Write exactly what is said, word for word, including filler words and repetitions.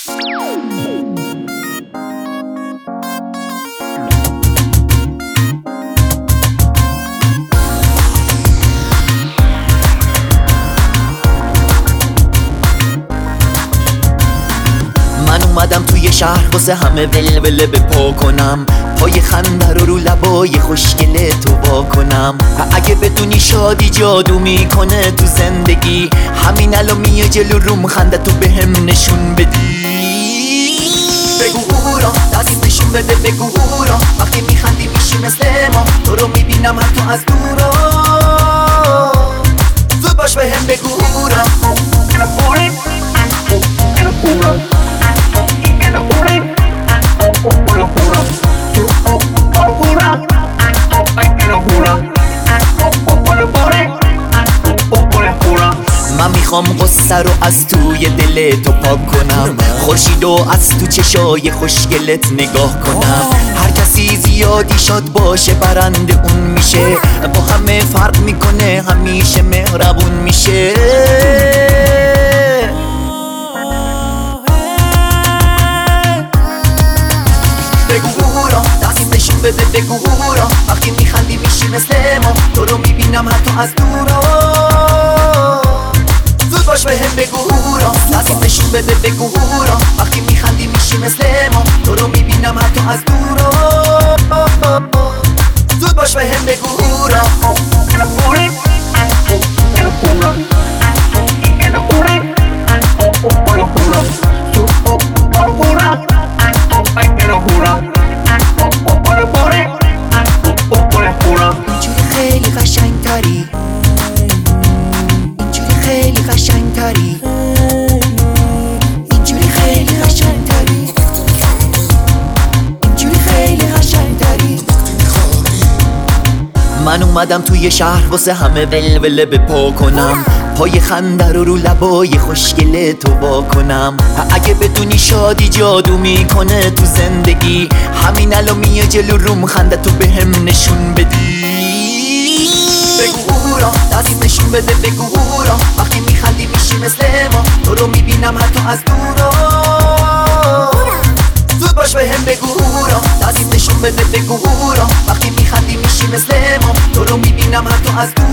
من اومدم توی شهر واسه همه ولوله بپا کنم، پای خنده رو رو لبای خوشگله تو وا کنم. اگه بدونی شادی جادو میکنه تو زندگی، همین الان میای جلو روم خنده تو بهم نشون بدی. بگو هورا دست نشون بده، بگو هورا وقتی میخندی میشی مثل ما، تو رو میبینم حتی از دورا. زود باش بهم بگو هورا. من میخوام قصه رو از توی دل تو پاک کنم، خورشید و از تو چشای خوشگلت نگاه کنم. هر کسی زیادی شاد باشه برنده اون میشه، با همه فرق میکنه همیشه مهربون میشه. بگو هورا دست نشون بده، بگو هورا وقتی میخندی میشی مثل ما، تو رو میبینم حتی از دورا. زود باش بهم بگو هورا دست نشون بده، بگو هورا وقتی میخندی میشی مثل ما، تو رو میبینم حتی از دورا. زود باش بهم بگو هورا. اینجوری خیلی قشنگتری، اینجوری خیلی قشنگتری، اینجوری خیلی قشنگتری، اینجوری خیلی قشنگتری. من اومدم توی شهر واسه همه ولوله بپا کنم، پای خنده رو رو لبای خوشگله تو وا کنم. اگه بدونی شادی جادو میکنه تو زندگی، همین الان میای جلو روم خنده تو بهم نشون بدی. بگو هورا دست نشون بده، بگو هورا وقتی میخندی میشی مثل ما، تو رو میبینم حتی از دورا. زود باش بهم بگو هورا دست نشون بده، بگو هورا وقتی میخندی میشی مثل ما، تو رو میبینم حتی از دورا.